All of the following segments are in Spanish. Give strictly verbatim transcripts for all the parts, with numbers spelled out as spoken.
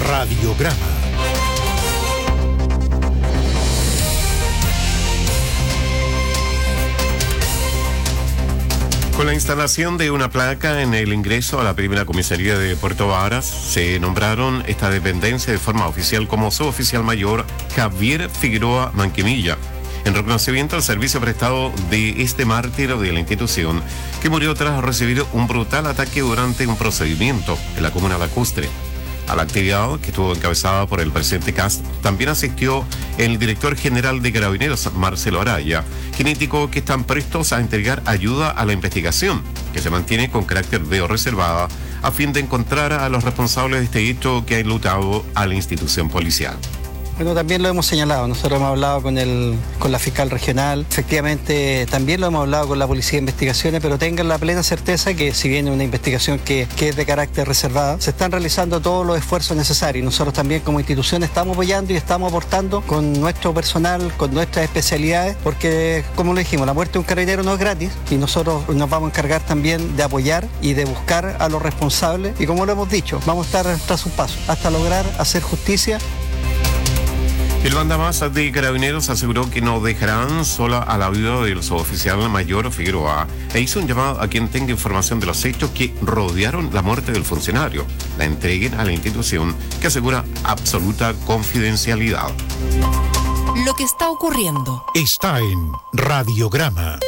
Radiograma. Con la instalación de una placa en el ingreso a la primera comisaría de Puerto Varas, se nombraron esta dependencia de forma oficial como suboficial mayor Javier Figueroa Manquemilla, en reconocimiento al servicio prestado de este mártir de la institución, que murió tras recibir un brutal ataque durante un procedimiento en la comuna lacustre. A la actividad, que estuvo encabezada por el presidente Kast, también asistió el director general de Carabineros, Marcelo Araya, quien indicó que están prestos a entregar ayuda a la investigación, que se mantiene con carácter de reservada, a fin de encontrar a los responsables de este hecho que ha enlutado a la institución policial. Bueno, también lo hemos señalado, nosotros hemos hablado con el, con la fiscal regional, efectivamente también lo hemos hablado con la Policía de Investigaciones, pero tengan la plena certeza que si viene una investigación que, que es de carácter reservada, se están realizando todos los esfuerzos necesarios. Nosotros también como institución estamos apoyando y estamos aportando con nuestro personal, con nuestras especialidades, porque como lo dijimos, la muerte de un carabinero no es gratis y nosotros nos vamos a encargar también de apoyar y de buscar a los responsables y como lo hemos dicho, vamos a estar tras un paso hasta lograr hacer justicia. El mandamás de Carabineros aseguró que no dejarán sola a la viuda del suboficial mayor Figueroa e hizo un llamado a quien tenga información de los hechos que rodearon la muerte del funcionario, la entreguen a la institución, que asegura absoluta confidencialidad. Lo que está ocurriendo está en Radiograma.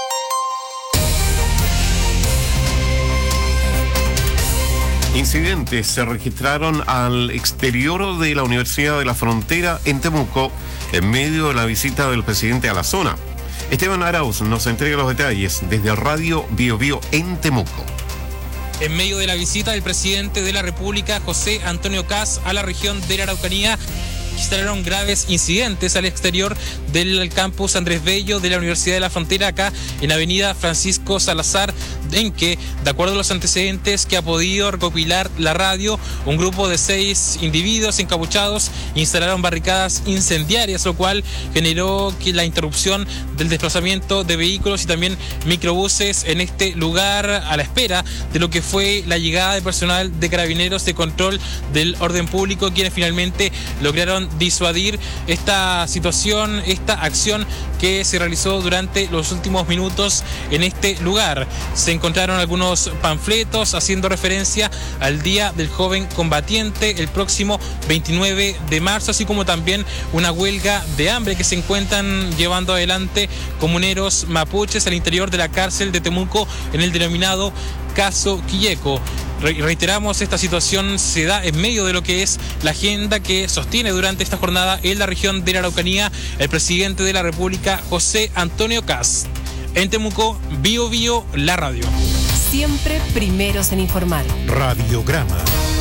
Incidentes se registraron al exterior de la Universidad de la Frontera en Temuco en medio de la visita del presidente a la zona. Esteban Arauz nos entrega los detalles desde Radio Bio Bio en Temuco. En medio de la visita del presidente de la República, José Antonio Kast, a la región de la Araucanía, registraron graves incidentes al exterior del campus Andrés Bello de la Universidad de la Frontera, acá en Avenida Francisco Salazar, en que, de acuerdo a los antecedentes que ha podido recopilar la radio, un grupo de seis individuos encapuchados instalaron barricadas incendiarias, lo cual generó que la interrupción del desplazamiento de vehículos y también microbuses en este lugar, a la espera de lo que fue la llegada de personal de Carabineros de control del orden público, quienes finalmente lograron disuadir esta situación, esta acción que se realizó durante los últimos minutos en este lugar. Se encontraron algunos panfletos haciendo referencia al Día del Joven Combatiente el próximo veintinueve de marzo, así como también una huelga de hambre que se encuentran llevando adelante comuneros mapuches al interior de la cárcel de Temuco en el denominado Caso Quilleco. Reiteramos, esta situación se da en medio de lo que es la agenda que sostiene durante esta jornada en la región de la Araucanía el presidente de la República, José Antonio Kast. En Temuco, Bio Bio, la radio. Siempre primeros en informar. Radiograma.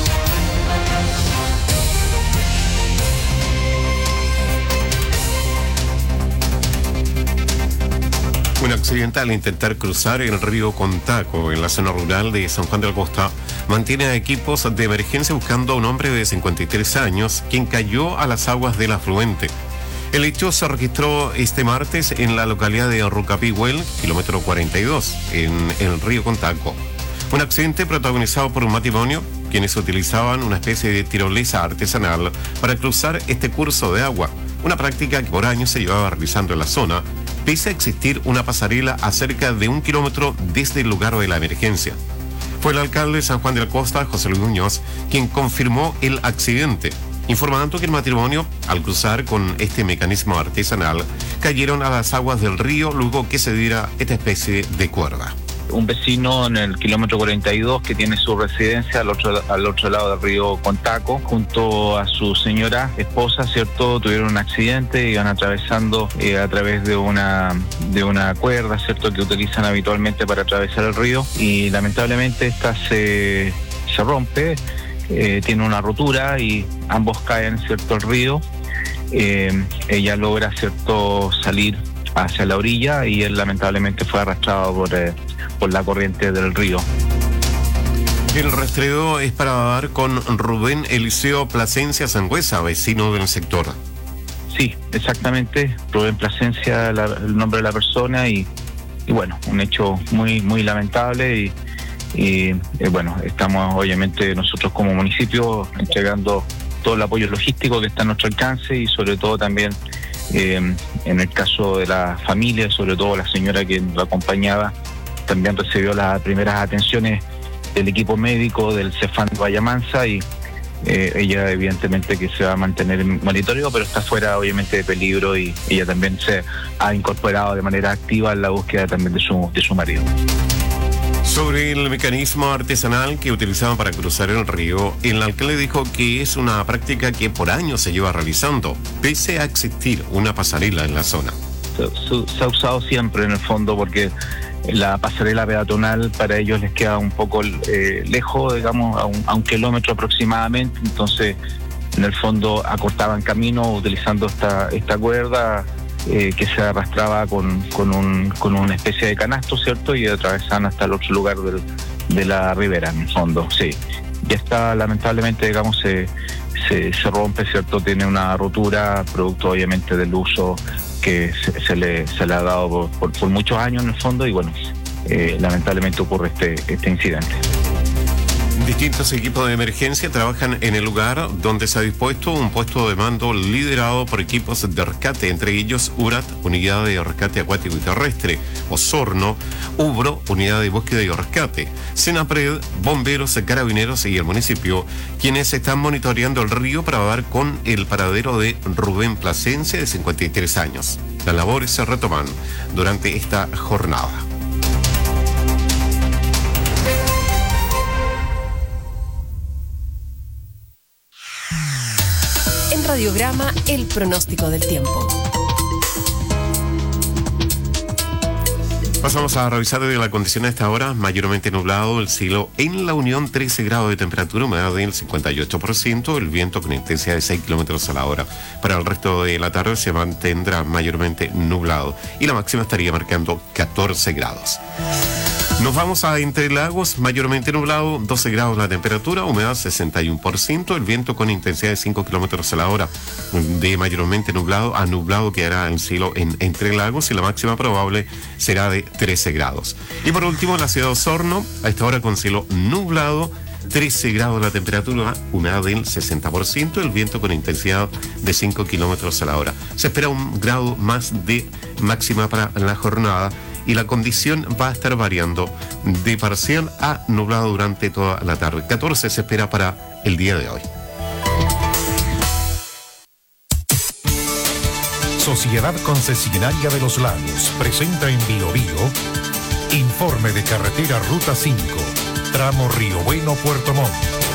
Un accidente al intentar cruzar el río Contaco en la zona rural de San Juan de la Costa mantiene a equipos de emergencia buscando a un hombre de cincuenta y tres años quien cayó a las aguas del afluente. El hecho se registró este martes en la localidad de Rucapihuel, kilómetro cuarenta y dos, en el río Contaco. Un accidente protagonizado por un matrimonio quienes utilizaban una especie de tirolesa artesanal para cruzar este curso de agua, una práctica que por años se llevaba realizando en la zona, pese a existir una pasarela a cerca de un kilómetro desde el lugar de la emergencia. Fue el alcalde de San Juan de la Costa, José Luis Muñoz, quien confirmó el accidente, informando que el matrimonio, al cruzar con este mecanismo artesanal, cayeron a las aguas del río luego que se diera esta especie de cuerda. Un vecino en el kilómetro cuarenta y dos que tiene su residencia al otro, al otro lado del río Contaco, junto a su señora esposa, ¿cierto? Tuvieron un accidente, iban atravesando eh, a través de una, de una cuerda, ¿cierto? Que utilizan habitualmente para atravesar el río y lamentablemente esta se, se rompe, eh, tiene una rotura y ambos caen, ¿cierto? Al río. Eh, ella logra, ¿cierto? Salir hacia la orilla y él lamentablemente fue arrastrado por... Eh, por la corriente del río. El rastreo es para dar con Rubén Eliseo Plasencia Sangüesa, vecino del sector. Sí, exactamente, Rubén Plasencia, la, el nombre de la persona y, y bueno, un hecho muy muy lamentable y, y eh, bueno, estamos obviamente nosotros como municipio entregando todo el apoyo logístico que está a nuestro alcance y sobre todo también eh, en el caso de la familia, sobre todo la señora que lo acompañaba, también recibió las primeras atenciones del equipo médico del Cefam Vallamansa y eh, ella evidentemente que se va a mantener en monitoreo, pero está fuera obviamente de peligro y ella también se ha incorporado de manera activa en la búsqueda también de su, de su marido. Sobre el mecanismo artesanal que utilizaban para cruzar el río, el alcalde dijo que es una práctica que por años se lleva realizando, pese a existir una pasarela en la zona. Se, se ha usado siempre en el fondo porque la pasarela peatonal para ellos les queda un poco eh, lejos, digamos, a un, a un kilómetro aproximadamente, entonces en el fondo acortaban camino utilizando esta, esta cuerda eh, que se arrastraba con, con, un, con una especie de canasto, ¿cierto? Y atravesaban hasta el otro lugar del, de la ribera, en el fondo, sí. Ya está, lamentablemente, digamos, se, se, se rompe, ¿cierto? Tiene una rotura, producto obviamente del uso que se, se, le, se le ha dado por, por, por muchos años en el fondo y bueno, eh, lamentablemente ocurre este, este incidente. Distintos equipos de emergencia trabajan en el lugar donde se ha dispuesto un puesto de mando liderado por equipos de rescate, entre ellos URAT, Unidad de Rescate Acuático y Terrestre, Osorno, UBRO, Unidad de Búsqueda y Rescate, Senapred, Bomberos, Carabineros y el municipio, quienes están monitoreando el río para dar con el paradero de Rubén Plasencia, de cincuenta y tres años. Las labores se retoman durante esta jornada. Radiograma, el pronóstico del tiempo. Pasamos a revisar de la condición a esta hora, mayormente nublado, el cielo en La Unión, trece grados de temperatura, humedad del cincuenta y ocho por ciento, el viento con intensidad de seis kilómetros a la hora. Para el resto de la tarde se mantendrá mayormente nublado y la máxima estaría marcando catorce grados. Nos vamos a Entre Lagos, mayormente nublado, doce grados la temperatura, humedad sesenta y uno por ciento, el viento con intensidad de cinco kilómetros a la hora. De mayormente nublado a nublado quedará el cielo en Entre Lagos y la máxima probable será de trece grados. Y por último, la ciudad de Osorno, a esta hora con cielo nublado, trece grados la temperatura, humedad del sesenta por ciento, el viento con intensidad de cinco kilómetros a la hora. Se espera un grado más de máxima para la jornada y la condición va a estar variando de parcial a nublado durante toda la tarde. catorce se espera para el día de hoy. Sociedad Concesionaria de los Lagos presenta en Bio Bio informe de carretera Ruta cinco, tramo Río Bueno, Puerto Montt.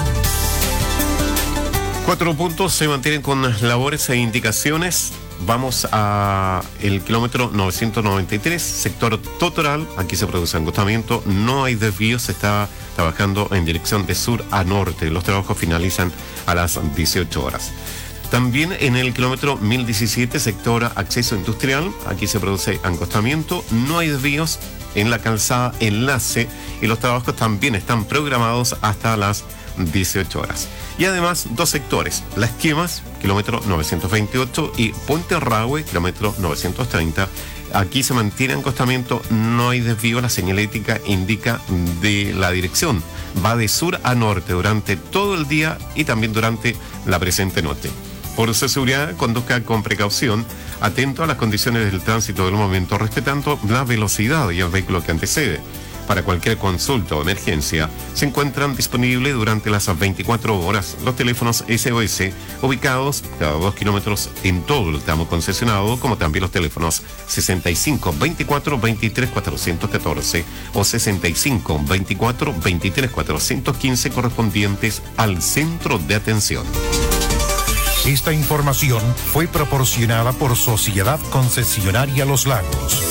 Cuatro puntos se mantienen con labores e indicaciones. Vamos a el kilómetro novecientos noventa y tres, sector Totoral. Aquí se produce agotamiento, no hay desvíos, se está trabajando en dirección de sur a norte. Los trabajos finalizan a las dieciocho horas. También en el kilómetro mil diecisiete, sector acceso industrial, aquí se produce angostamiento, no hay desvíos en la calzada enlace y los trabajos también están programados hasta las dieciocho horas. Y además dos sectores, Las Quemas, kilómetro novecientos veintiocho y Puente Rahue, kilómetro novecientos treinta. Aquí se mantiene acostamiento, no hay desvío, la señalética indica de la dirección. Va de sur a norte durante todo el día y también durante la presente noche. Por su seguridad, conduzca con precaución, atento a las condiciones del tránsito del momento, respetando la velocidad y el vehículo que antecede. Para cualquier consulta o emergencia, se encuentran disponibles durante las veinticuatro horas los teléfonos S O S ubicados cada dos kilómetros en todo el tramo concesionado, como también los teléfonos sesenta y cinco veinticuatro veintitrés cuatrocientos catorce o sesenta y cinco veinticuatro veintitrés cuatrocientos quince correspondientes al centro de atención. Esta información fue proporcionada por Sociedad Concesionaria Los Lagos.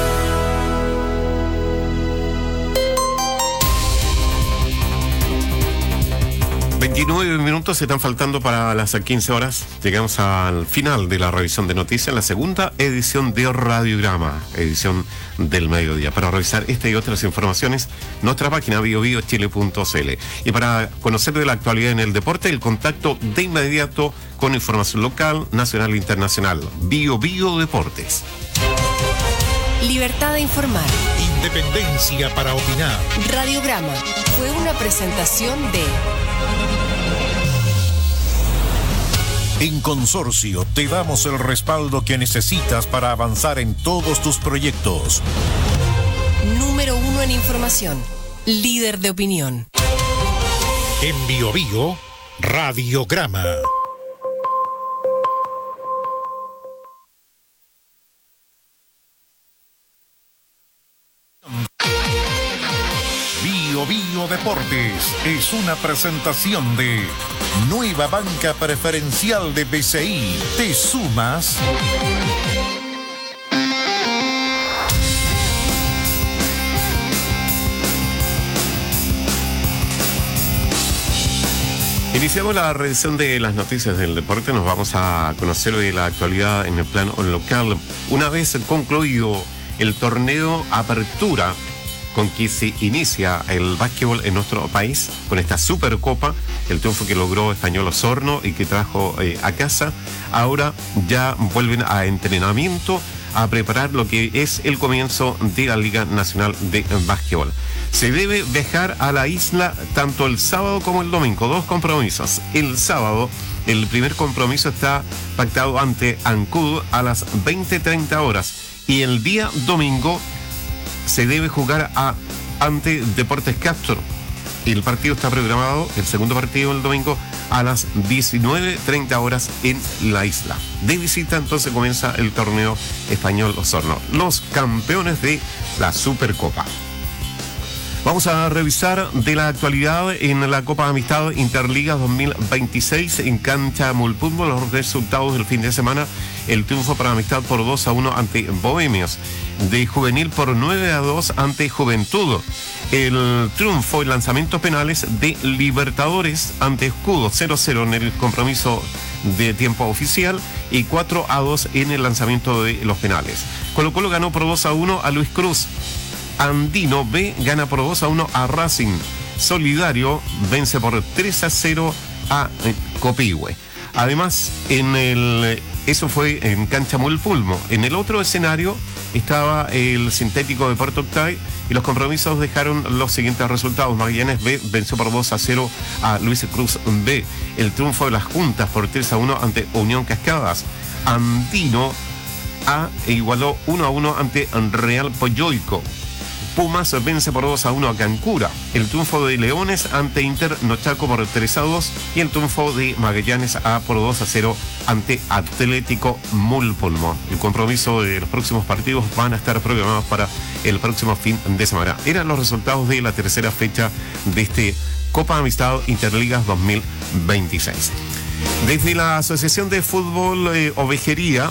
veintinueve minutos se están faltando para las quince horas. Llegamos al final de la revisión de noticias, la segunda edición de Radiograma, edición del mediodía. Para revisar esta y otras informaciones, nuestra página bio bio chile punto c l. Y para conocer de la actualidad en el deporte, el contacto de inmediato con información local, nacional e internacional. Bio Bio Deportes. Libertad de informar. Independencia para opinar. Radiograma fue una presentación de En Consorcio te damos el respaldo que necesitas para avanzar en todos tus proyectos. Número uno en información. Líder de opinión. En Biobío, Radiograma. Biobío Deportes es una presentación de Nueva Banca Preferencial de B C I. ¿Te sumas? Iniciamos la revisión de las noticias del deporte. Nos vamos a conocer hoy la actualidad en el plano local. Una vez concluido el torneo Apertura, con que se inicia el básquetbol en nuestro país, con esta Supercopa, el triunfo que logró Español Osorno y que trajo eh, a casa, ahora ya vuelven a entrenamiento, a preparar lo que es el comienzo de la Liga Nacional de Básquetbol. Se debe viajar a la isla tanto el sábado como el domingo, dos compromisos. El sábado, el primer compromiso está pactado ante Ancud a las veinte treinta horas y el día domingo se debe jugar a, ante Deportes Castro. El partido está programado, el segundo partido el domingo, a las diecinueve treinta horas en la isla. De visita entonces comienza el torneo Español Osorno, los campeones de la Supercopa. Vamos a revisar de la actualidad en la Copa Amistad Interliga dos mil veintiséis en cancha Mulpumbo, los resultados del fin de semana. El triunfo para Amistad por dos a uno ante Bohemios, de Juvenil por nueve a dos ante Juventud. El triunfo en lanzamientos penales de Libertadores ante Escudo, cero a cero en el compromiso de tiempo oficial y cuatro a dos en el lanzamiento de los penales. Colo Colo ganó por dos a uno a Luis Cruz. Andino B gana por dos a uno a Racing. Solidario vence por tres a cero a Copihue. Además, en el eso fue en cancha Mulpulmo. En el otro escenario estaba el sintético de Puerto Octay y los compromisos dejaron los siguientes resultados. Magallanes B venció por dos a cero a Luis Cruz B. El triunfo de las Juntas por tres a uno ante Unión Cascadas. Andino A igualó uno a uno ante Real Poyoico. Pumas vence por dos a uno a Cancura. El triunfo de Leones ante Inter Nochaco por tres a dos y el triunfo de Magallanes A por dos a cero ante Atlético Mulpulmo. El compromiso de los próximos partidos van a estar programados para el próximo fin de semana. Eran los resultados de la tercera fecha de este Copa Amistad Interligas dos mil veintiséis. Desde la Asociación de Fútbol eh, Ovejería,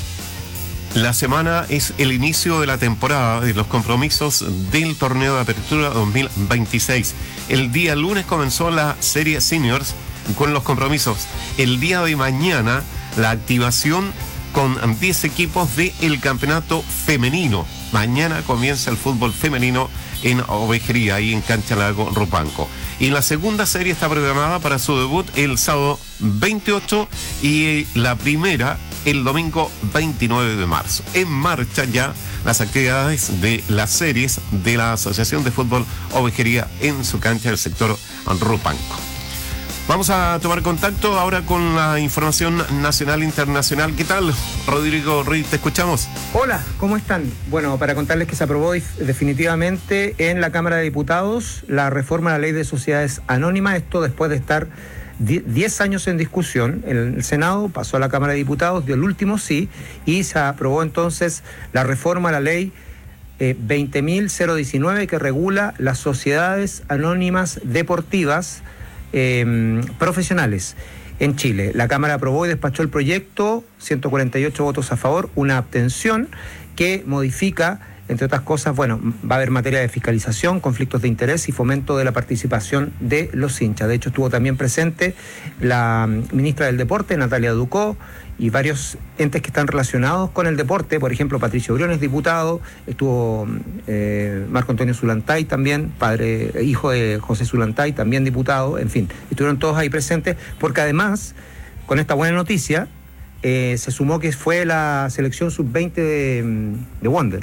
la semana es el inicio de la temporada de los compromisos del torneo de apertura dos mil veintiséis. El día lunes comenzó la serie Seniors con los compromisos. El día de mañana la activación con diez equipos del campeonato femenino. Mañana comienza el fútbol femenino en Ovejería, ahí en Cancha Lago Rupanco. Y la segunda serie está programada para su debut el sábado veintiocho y la primera el domingo veintinueve de marzo. En marcha ya las actividades de las series de la Asociación de Fútbol Ovejería en su cancha del sector Rupanco. Vamos a tomar contacto ahora con la información nacional e internacional. ¿Qué tal, Rodrigo Ruiz? Te escuchamos. Hola, ¿cómo están? Bueno, para contarles que se aprobó definitivamente en la Cámara de Diputados la reforma a la Ley de Sociedades Anónimas, esto después de estar diez años en discusión. El Senado pasó a la Cámara de Diputados, dio el último sí, y se aprobó entonces la reforma a la Ley eh, veinte mil diecinueve que regula las sociedades anónimas deportivas eh, profesionales en Chile. La Cámara aprobó y despachó el proyecto, ciento cuarenta y ocho votos a favor, una abstención, que modifica, entre otras cosas, bueno, va a haber materia de fiscalización, conflictos de interés y fomento de la participación de los hinchas. De hecho, estuvo también presente la ministra del Deporte, Natalia Ducó, y varios entes que están relacionados con el deporte. Por ejemplo, Patricio Briones, diputado, estuvo eh, Marco Antonio Zulantay también, padre, hijo de José Zulantay, también diputado. En fin, estuvieron todos ahí presentes, porque además, con esta buena noticia, eh, se sumó que fue la selección sub veinte de, de Wanderers.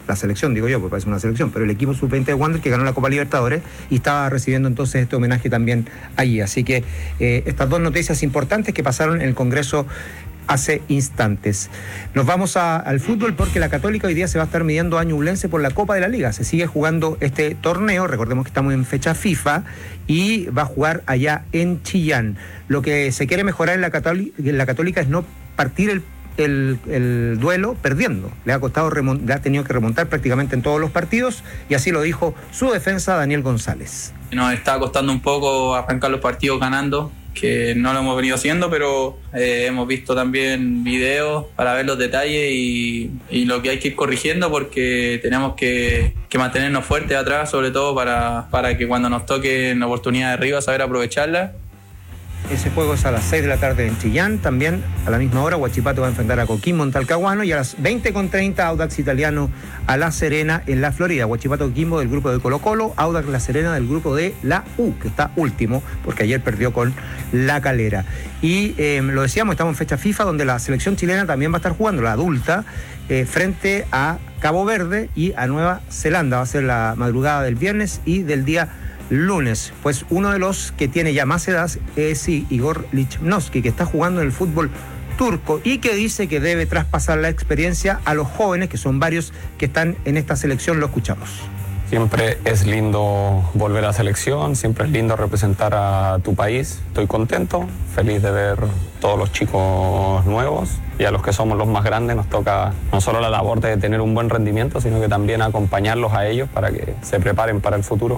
la selección, digo yo, porque parece una selección, pero el equipo sub veinte de Wander que ganó la Copa Libertadores y estaba recibiendo entonces este homenaje también allí. Así que eh, estas dos noticias importantes que pasaron en el Congreso hace instantes. Nos vamos a, al fútbol porque la Católica hoy día se va a estar midiendo a Ñublense por la Copa de la Liga. Se sigue jugando este torneo, recordemos que estamos en fecha FIFA, y va a jugar allá en Chillán. Lo que se quiere mejorar en la, Católica, en la Católica es no partir el El, el duelo perdiendo. Le ha costado remont- le ha tenido que remontar prácticamente en todos los partidos, y así lo dijo su defensa Daniel González. Nos está costando un poco arrancar los partidos ganando, que no lo hemos venido haciendo, pero eh, hemos visto también videos para ver los detalles y, y lo que hay que ir corrigiendo, porque tenemos que, que mantenernos fuertes atrás, sobre todo para, para que cuando nos toquen oportunidades de arriba saber aprovecharlas. Ese juego es a las seis de la tarde en Chillán. También a la misma hora Huachipato va a enfrentar a Coquimbo en Talcahuano, y a las veinte con treinta Audax Italiano a La Serena en la Florida. Huachipato Coquimbo del grupo de Colo Colo, Audax La Serena del grupo de la U, que está último porque ayer perdió con La Calera. Y eh, lo decíamos, estamos en fecha FIFA donde la selección chilena también va a estar jugando, la adulta, eh, frente a Cabo Verde y a Nueva Zelanda. Va a ser la madrugada del viernes y del día lunes. Pues uno de los que tiene ya más edad es Igor Lichnowsky, que está jugando en el fútbol turco y que dice que debe traspasar la experiencia a los jóvenes, que son varios que están en esta selección. Lo escuchamos. Siempre es lindo volver a la selección, siempre es lindo representar a tu país. Estoy contento, feliz de ver todos los chicos nuevos, y a los que somos los más grandes nos toca no solo la labor de tener un buen rendimiento, sino que también acompañarlos a ellos para que se preparen para el futuro.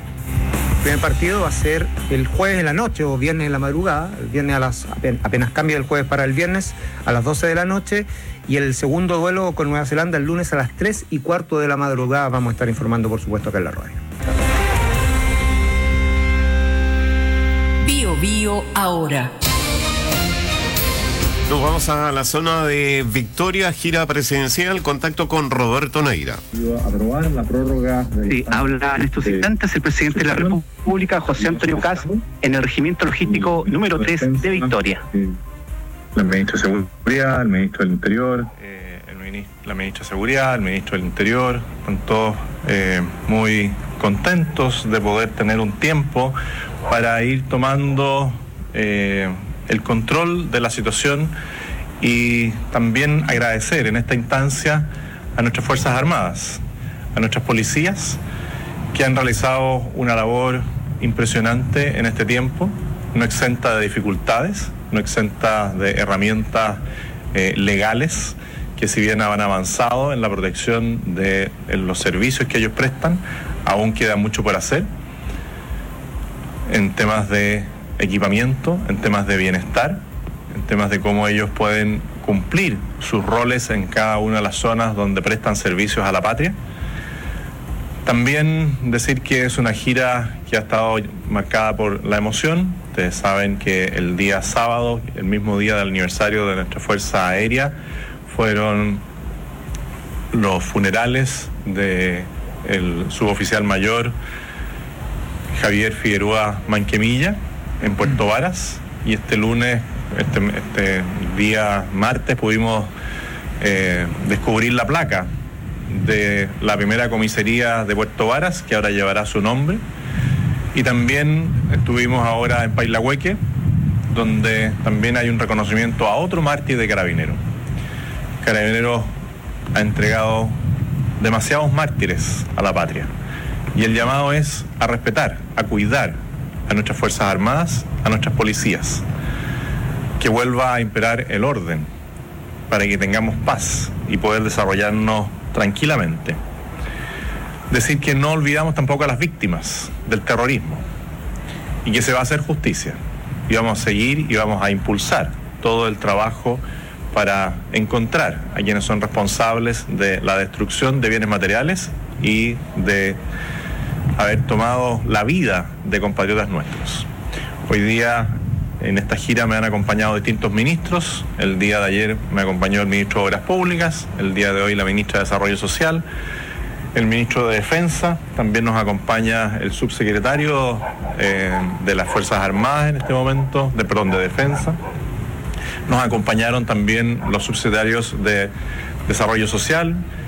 El primer partido va a ser el jueves en la noche o viernes en la madrugada. El viernes a las, apenas, apenas cambia el jueves para el viernes a las doce de la noche, y el segundo duelo con Nueva Zelanda el lunes a las tres y cuarto de la madrugada. Vamos a estar informando, por supuesto, acá en la radio. Bio Bio ahora. Nos vamos a la zona de Victoria, gira presidencial, contacto con Roberto Neira. Aprobar la prórroga. Sí, habla en estos instantes el presidente de la República, José Antonio Kast, en el regimiento logístico número tres de Victoria. El ministro de Seguridad, el ministro del Interior, eh, el ministro, la ministra de Seguridad, el ministro del Interior, están todos eh, muy contentos de poder tener un tiempo para ir tomando Eh, el control de la situación, y también agradecer en esta instancia a nuestras Fuerzas Armadas, a nuestras policías, que han realizado una labor impresionante en este tiempo, no exenta de dificultades, no exenta de herramientas eh, legales, que si bien han avanzado en la protección de en los servicios que ellos prestan, aún queda mucho por hacer en temas de equipamiento, en temas de bienestar, en temas de cómo ellos pueden cumplir sus roles en cada una de las zonas donde prestan servicios a la patria. También decir que es una gira que ha estado marcada por la emoción. Ustedes saben que el día sábado, el mismo día del aniversario de nuestra Fuerza Aérea, fueron los funerales de el suboficial mayor Javier Figueroa Manquemilla en Puerto Varas, y este lunes, este, este día martes, pudimos eh, descubrir la placa de la primera comisaría de Puerto Varas, que ahora llevará su nombre, y también estuvimos ahora en Pailahueque, donde también hay un reconocimiento a otro mártir de Carabineros. Carabineros ha entregado demasiados mártires a la patria, y el llamado es a respetar, a cuidar a nuestras Fuerzas Armadas, a nuestras policías, que vuelva a imperar el orden para que tengamos paz y poder desarrollarnos tranquilamente. Decir que no olvidamos tampoco a las víctimas del terrorismo, y que se va a hacer justicia, y vamos a seguir y vamos a impulsar todo el trabajo para encontrar a quienes son responsables de la destrucción de bienes materiales y de haber tomado la vida de compatriotas nuestros. Hoy día en esta gira me han acompañado distintos ministros. El día de ayer me acompañó el ministro de Obras Públicas, el día de hoy la ministra de Desarrollo Social, el ministro de Defensa, también nos acompaña el subsecretario eh, de las Fuerzas Armadas en este momento, de perdón, de Defensa. Nos acompañaron también los subsecretarios de Desarrollo Social,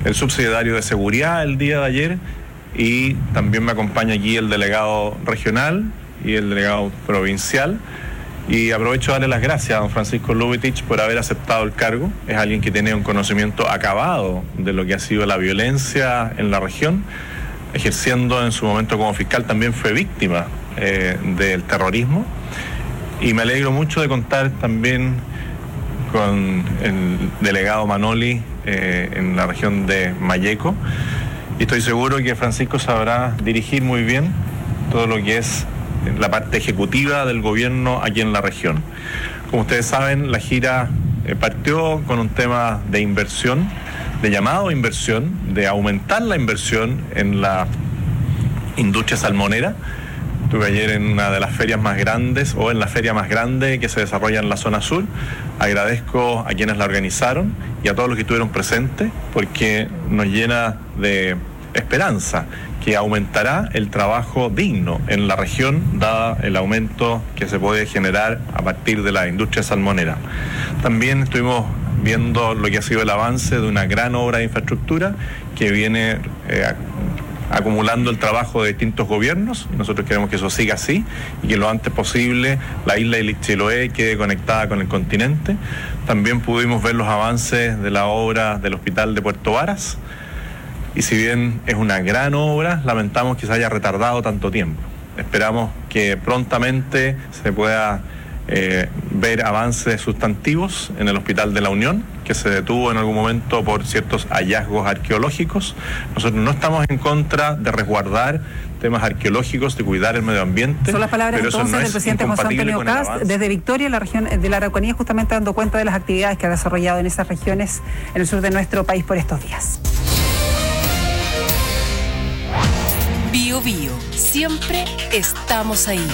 el subsecretario de Seguridad el día de ayer, y también me acompaña aquí el delegado regional y el delegado provincial. Y aprovecho de darle las gracias a don Francisco Lubitich por haber aceptado el cargo. Es alguien que tiene un conocimiento acabado de lo que ha sido la violencia en la región. Ejerciendo en su momento como fiscal, también fue víctima eh, del terrorismo. Y me alegro mucho de contar también con el delegado Manoli eh, en la región de Malleco. Y estoy seguro que Francisco sabrá dirigir muy bien todo lo que es la parte ejecutiva del gobierno aquí en la región. Como ustedes saben, la gira eh, partió con un tema de inversión, de llamado a inversión, de aumentar la inversión en la industria salmonera. Estuve ayer en una de las ferias más grandes, o en la feria más grande que se desarrolla en la zona sur. Agradezco a quienes la organizaron y a todos los que estuvieron presentes, porque nos llena de esperanza que aumentará el trabajo digno en la región, dada el aumento que se puede generar a partir de la industria salmonera. También estuvimos viendo lo que ha sido el avance de una gran obra de infraestructura que viene eh, acumulando el trabajo de distintos gobiernos. Nosotros queremos que eso siga así y que lo antes posible la isla de Chiloé quede conectada con el continente. También pudimos ver los avances de la obra del hospital de Puerto Varas. Y si bien es una gran obra, lamentamos que se haya retardado tanto tiempo. Esperamos que prontamente se pueda eh, ver avances sustantivos en el Hospital de la Unión, que se detuvo en algún momento por ciertos hallazgos arqueológicos. Nosotros no estamos en contra de resguardar temas arqueológicos, de cuidar el medio ambiente. Son las palabras pero entonces no del presidente José Antonio Kast desde Victoria, la región de la Araucanía, justamente dando cuenta de las actividades que ha desarrollado en esas regiones en el sur de nuestro país por estos días. Bio Bio, siempre estamos ahí.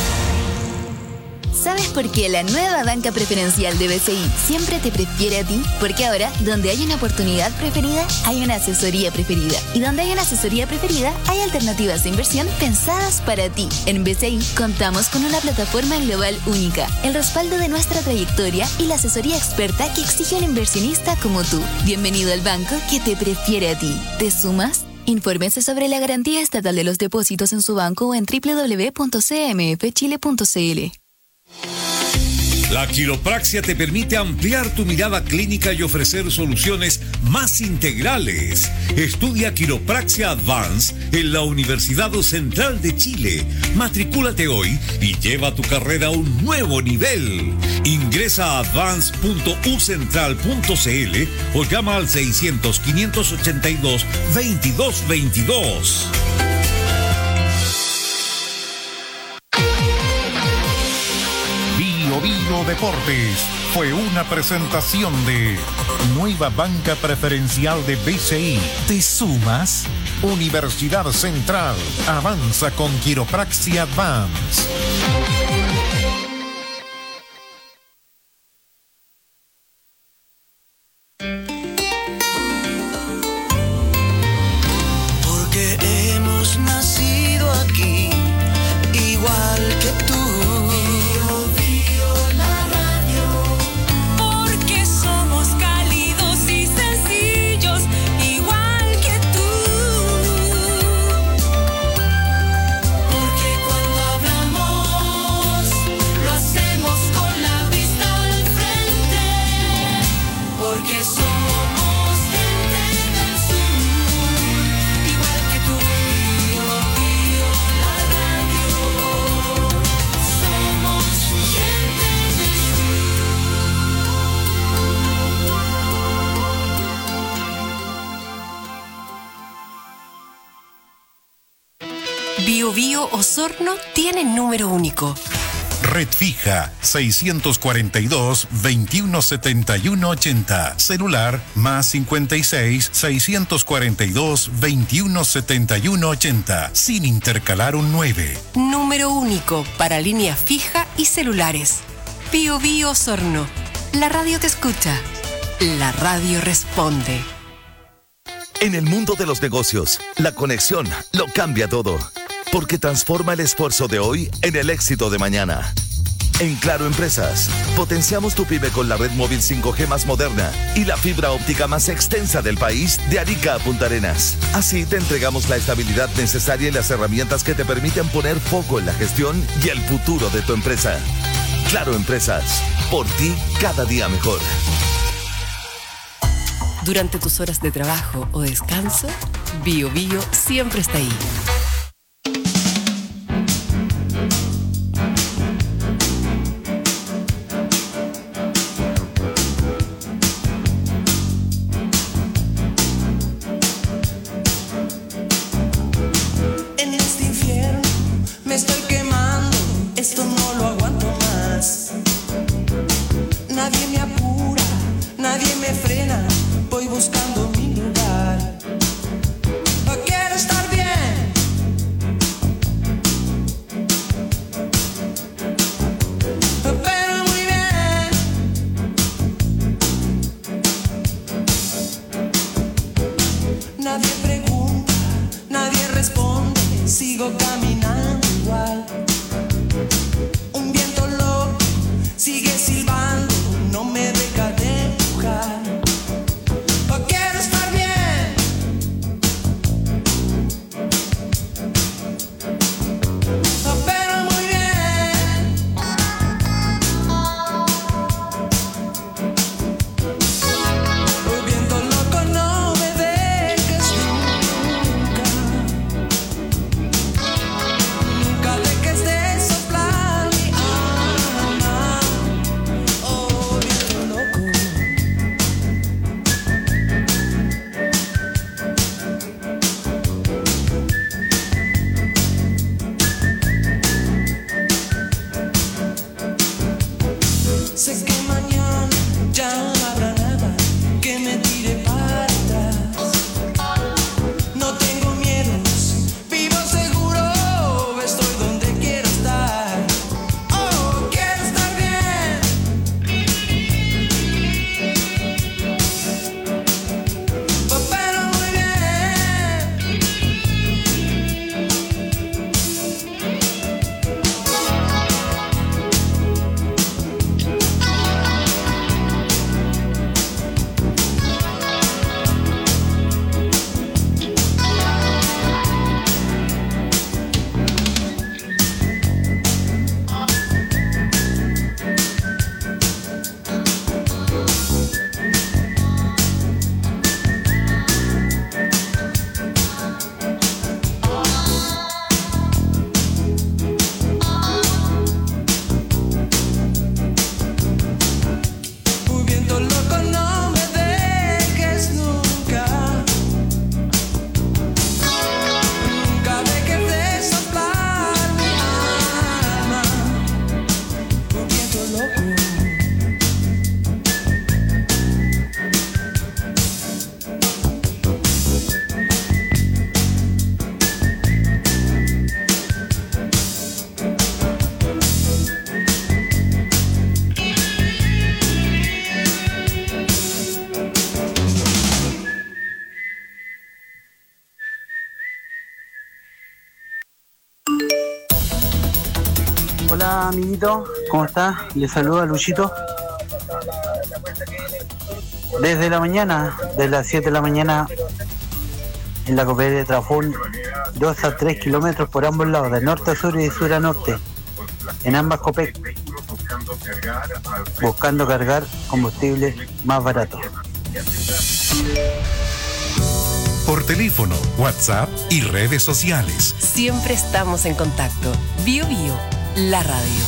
¿Sabes por qué la nueva banca preferencial de B C I siempre te prefiere a ti? Porque ahora, donde hay una oportunidad preferida, hay una asesoría preferida. Y donde hay una asesoría preferida, hay alternativas de inversión pensadas para ti. En B C I contamos con una plataforma global única, el respaldo de nuestra trayectoria y la asesoría experta que exige un inversionista como tú. Bienvenido al banco que te prefiere a ti. ¿Te sumas? Infórmese sobre la garantía estatal de los depósitos en su banco o en doble u doble u doble u punto c m f chile punto c l. La quiropraxia te permite ampliar tu mirada clínica y ofrecer soluciones más integrales. Estudia Quiropraxia Advance en la Universidad Central de Chile. Matricúlate hoy y lleva tu carrera a un nuevo nivel. Ingresa a advance punto u central punto c l o llama al seiscientos, quinientos ochenta y dos, veintidós veintidós. Bio Deportes fue una presentación de Nueva Banca Preferencial de B C I. ¿Te sumas? Universidad Central. Avanza con Quiropraxia Advance. Porque hemos nacido aquí, igual que tú. Bio Bio Osorno tiene número único. Red fija seiscientos cuarenta y dos, veintiuno setenta y uno ochenta. Celular más cincuenta y seis, seiscientos cuarenta y dos, veintiuno setenta y uno ochenta. Sin intercalar un nueve. Número único para línea fija y celulares. Bio Bio Osorno. La radio te escucha. La radio responde. En el mundo de los negocios, la conexión lo cambia todo, porque transforma el esfuerzo de hoy en el éxito de mañana. En Claro Empresas, potenciamos tu pyme con la red móvil cinco G más moderna y la fibra óptica más extensa del país de Arica a Punta Arenas. Así te entregamos la estabilidad necesaria y las herramientas que te permiten poner foco en la gestión y el futuro de tu empresa. Claro Empresas, por ti cada día mejor. Durante tus horas de trabajo o descanso, Bio Bio siempre está ahí. En este infierno me estoy quemando, esto no lo aguanto más. Nadie me apura, nadie me frena, voy buscando mi lugar. Quiero estar bien, pero muy bien. Nadie pregunta, nadie responde, sigo caminando igual. Un viento loco sigue silbando, no me deja de empujar. Quiero estar bien, pero muy bien. Viento loco, no me dejes nunca, nunca dejes de soplar mi alma. Oh, viento loco. Sé que mañana ya no habrá nada que me tire para atrás. No tengo miedos, vivo seguro, estoy donde quiero estar. Oh, quiero estar bien, pero muy bien. Un viento loco, no me dejes nunca, nunca dejes de soplar mi alma. Un viento loco. Hola amiguito, ¿cómo estás? Les saluda Luchito. Desde la mañana, desde las siete de la mañana, en la cooperativa de Traful, dos a tres kilómetros por ambos lados, de norte a sur y de sur a norte, en ambas Copec, buscando cargar combustible más barato. Por teléfono, WhatsApp y redes sociales. Siempre estamos en contacto. Bio Bio, la radio.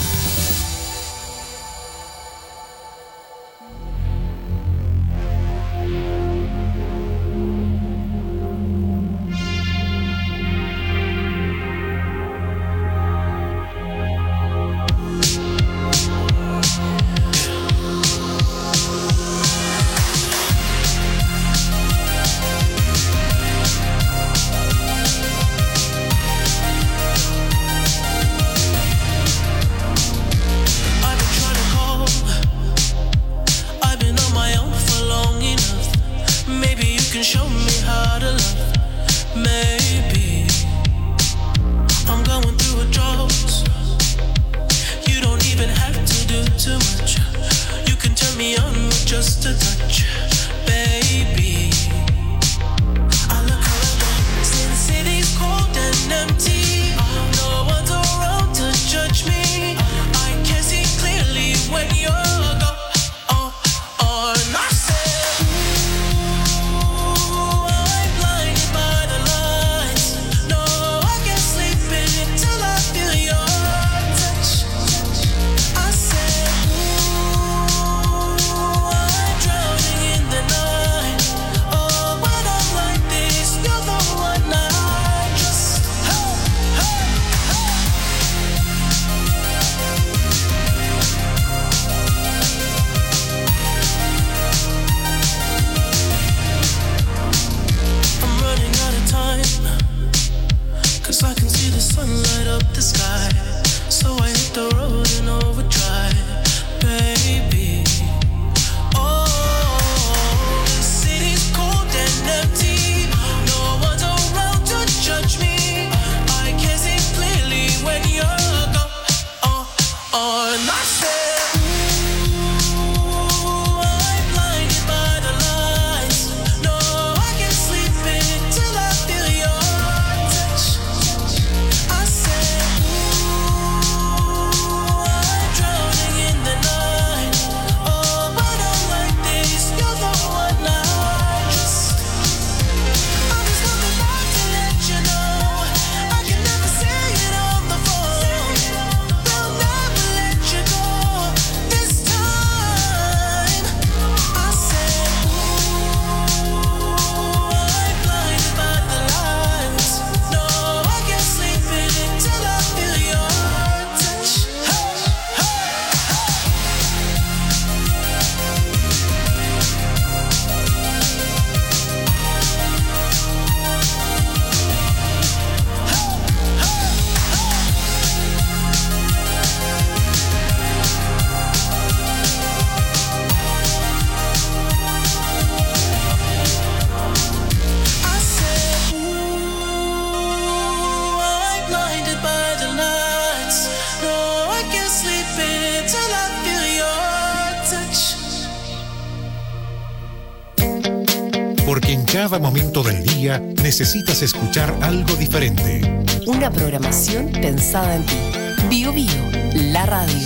Porque en cada momento del día necesitas escuchar algo diferente. Una programación pensada en ti. Bio Bio, la radio.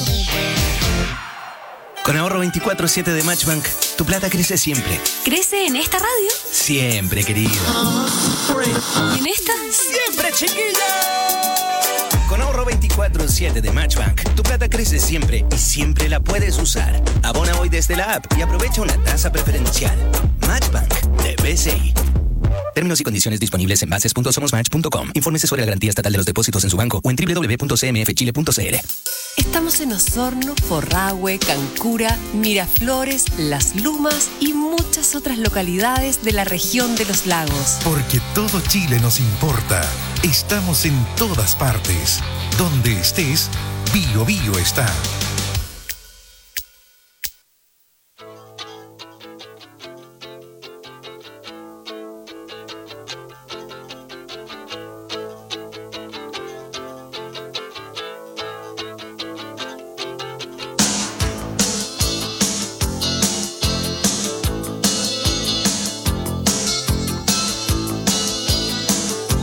Con ahorro veinticuatro siete de Matchbank, tu plata crece siempre. ¿Crece en esta radio? Siempre, querido. ¿Y en esta? ¡Siempre, chiquilla! Con ahorro veinticuatro siete de Matchbank, tu plata crece siempre y siempre la puedes usar. Abona hoy desde la app y aprovecha una tasa preferencial. Matchbank de B C I. Términos y condiciones disponibles en bases punto somos match punto com. Infórmese sobre la garantía estatal de los depósitos en su banco o en doble u doble u doble u punto c m f chile punto c l. Estamos en Osorno, Forrahue, Cancura, Miraflores, Las Lumas y muchas otras localidades de la región de los lagos. Porque todo Chile nos importa. Estamos en todas partes. Donde estés, Bio Bio está.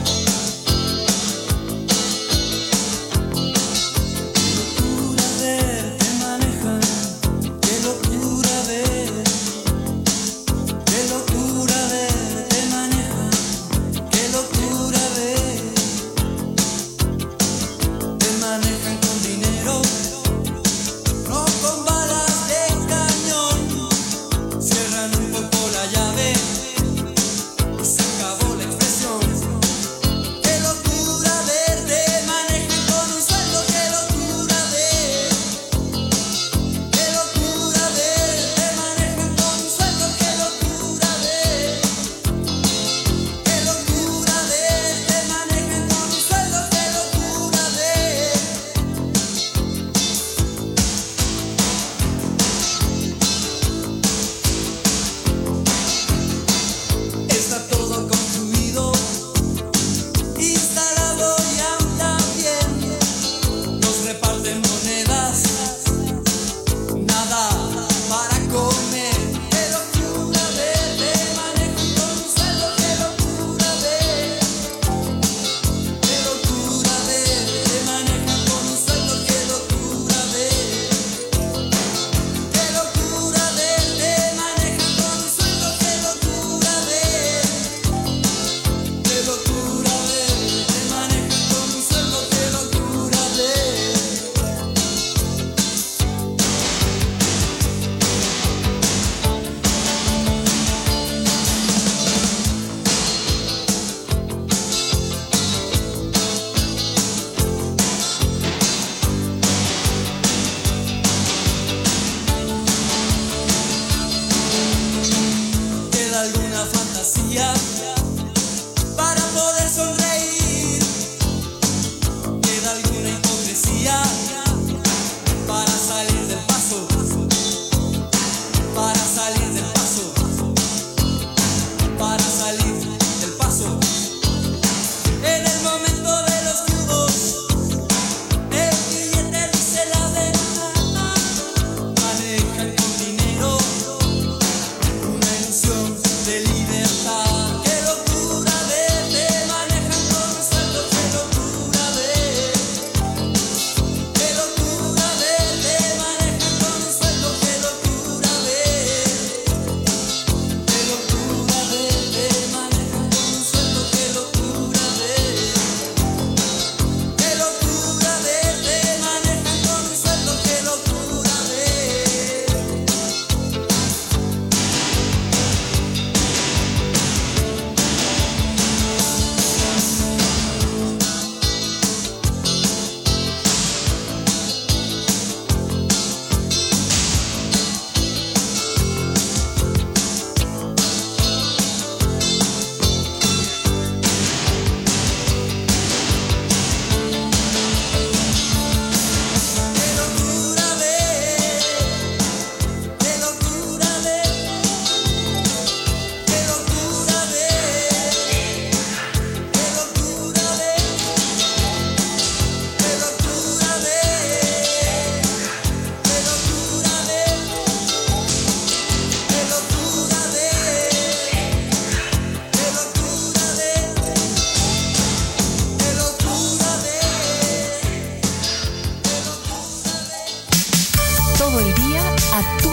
Una vez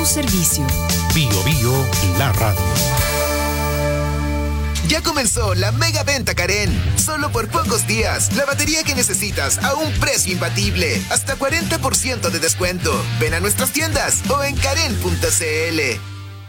servicio. Bio Bio, la radio. Ya comenzó la mega venta Karen. Solo por pocos días. La batería que necesitas a un precio imbatible. Hasta cuarenta por ciento de descuento. Ven a nuestras tiendas o en karen punto c l.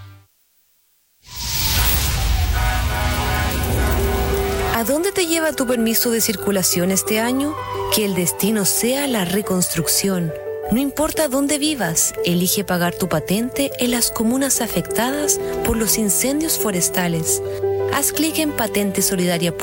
¿A dónde te lleva tu permiso de circulación este año? Que el destino sea la reconstrucción. No importa dónde vivas, elige pagar tu patente en las comunas afectadas por los incendios forestales. Haz clic en patente solidaria.